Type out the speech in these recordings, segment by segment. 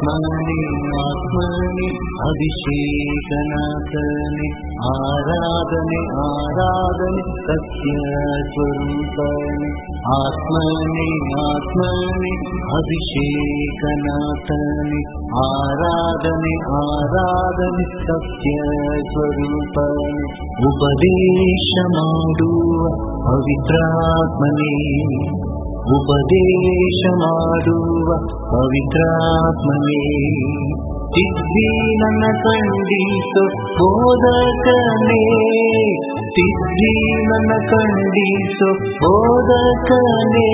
ಆತ್ಮನೇ ಆತ್ಮನೇ ಅಭಿಷೇಕನಾಥನೇ ಆರಾಧನೆ ಆರಾಧನೆ ಸತ್ಯ ಸ್ವರೂಪನೇ ಆತ್ಮನೇ ಆತ್ಮನೇ ಅಭಿಷೇಕನಾಥನೇ ಆರಾಧನೆ ಆರಾಧನೆ ಸತ್ಯ ಸ್ವರೂಪನೇ ಉಪದೇಶ ಮಾಡುವ ಪವಿತ್ರಾತ್ಮನೇ ಉಪದೇಶ ಮಾಡುವ ಪವಿತ್ರಾತ್ಮನೇ ಸಿದ್ಧಿ ನನ್ನ ಖಂಡಿಸೋ ಬೋಧಕನೇ ಸಿದ್ಧಿ ನನ್ನ ಖಂಡಿಸೋ ಬೋಧಕನೇ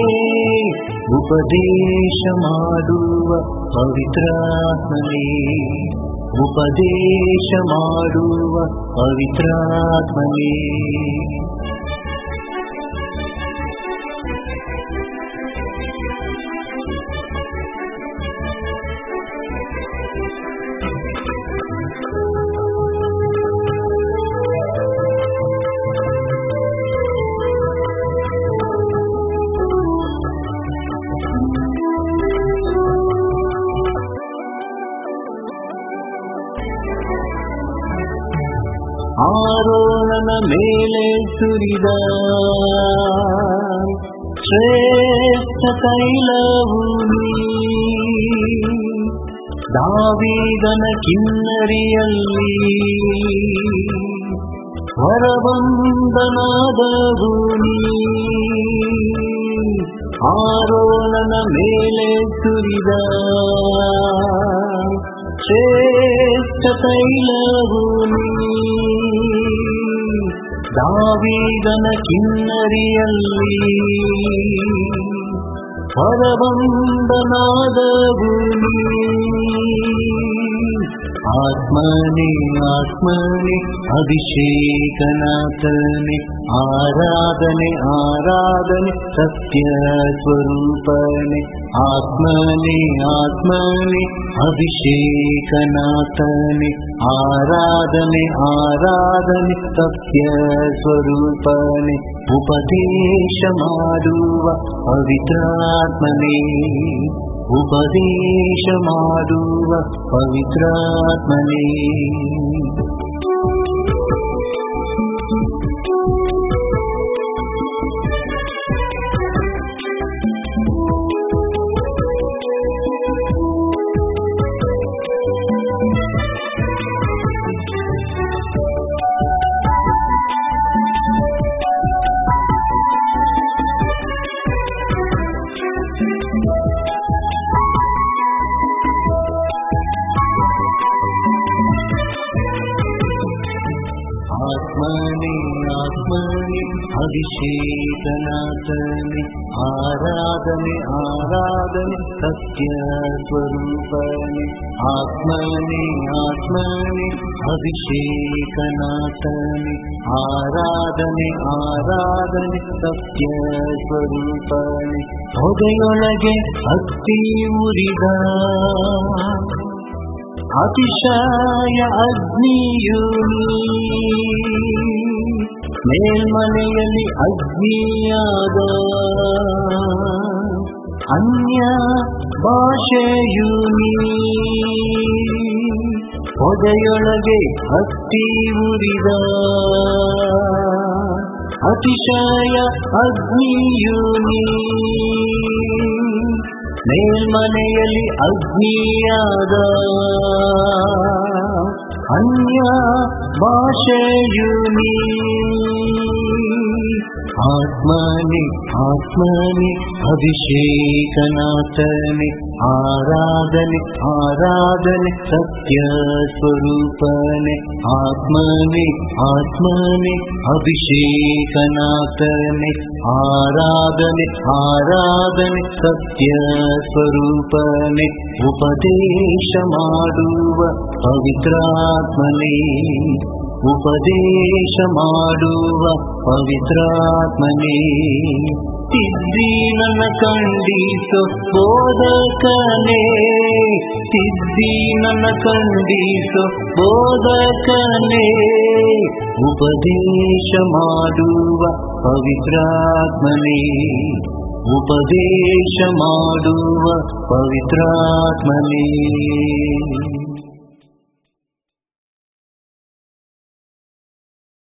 ಉಪದೇಶ ಮಾಡುವ ಪವಿತ್ರಾತ್ಮನೇ ಉಪದೇಶ ಮಾಡುವ ಪವಿತ್ರಾತ್ಮನೇ ಆರೋನನ ಮೇಲೆ ಸುರಿದ ಶ್ರೇಷ್ಠ ತೈಲವು ದಾವೀದನ ಕಿನ್ನರಿಯಲ್ಲಿ ಹೊರಬಂದನಾದವು ಆರೋನನ ಮೇಲೆ ಸುರಿದ ಶ್ರೇಷ್ಠ ತೈಲವು ದಾವೀದನ ಕಿನ್ನರಿಯಲ್ಲಿ ಹೊರಬಂದನಾದವು ಆತ್ಮನೇ ಆತ್ಮನೇ ಅಭಿಷೇಕನಾಥನೇ ಆರಾಧನೆ ಆರಾಧನೆ ಸತ್ಯ ಸ್ವರೂಪನೇ ಆತ್ಮನೇ ಆತ್ಮನೇ ಅಭಿಷೇಕನಾಥನೇ ಆರಾಧನೆ ಆರಾಧನೆ ಸತ್ಯ ಸ್ವರೂಪನೇ ಉಪದೇಶ ಮಾಡುವ ಪವಿತ್ರಾತ್ಮನೇ ಉಪದೇಶ ಮಾಡುವ ಪವಿತ್ರಾತ್ಮನೇ ಆತ್ಮನೇ ಆತ್ಮನೇ ಅಭಿಷೇಕನಾಥನೇ ಆರಾಧನೆ ಆರಾಧನೆ ಸತ್ಯ ಸ್ವರೂಪನೇ ಆತ್ಮನೇ ಆತ್ಮನೇ ಅಭಿಷೇಕನಾಥನೇ ಆರಾಧನೆ ಆರಾಧನೆ ಸತ್ಯ ಸ್ವರೂಪನೇ ಹೊಗೆಯೊಳಗೆ ಹತ್ತಿ ಉರಿದ ಅತಿಶಯ ಅಗ್ನಿಯು ಮೇಲ್ಮನೆಯಲ್ಲಿ ಅಗ್ನಿಯಾದ ಅನ್ಯ ಭಾಷೆಯು ಹೊಗೆಯೊಳಗೆ ಹತ್ತಿ ಉರಿದ ಅತಿಶಯ ಅಗ್ನಿಯು ಮೇಲ್ಮನೆಯಲ್ಲಿ ಅಗ್ನಿಯಾದ ಅನ್ಯ ಭಾಷೆಯು ಆತ್ಮನೇ ಆತ್ಮನೇ ಅಭಿಷೇಕನಾಥನೇ ಆರಾಧನೆ ಆರಾಧನೆ ಸತ್ಯ ಸ್ವರೂಪನೇ ಆತ್ಮನೇ ಆತ್ಮನೇ ಅಭಿಷೇಕನಾಥನೇ ಆರಾಧನೆ ಆರಾಧನೆ ಸತ್ಯ ಸ್ವರೂಪನೇ ಉಪದೇಶ ಮಾಡುವ ಪವಿತ್ರಾತ್ಮನೇ ಉಪದೇಶ ಮಾಡುವ ಪವಿತ್ರಾತ್ಮನೇ ಸಿದ್ಧಿ ನನ್ನ ಖಂಡಿಸೋ ಬೋಧಕನೇ ಸಿದ್ಧಿ ನನ್ನ ಖಂಡಿಸೋ ಬೋಧಕನೇ ಉಪದೇಶ ಮಾಡುವ ಪವಿತ್ರಾತ್ಮನೇ ಉಪದೇಶ ಮಾಡುವ ಪವಿತ್ರಾತ್ಮನೇ.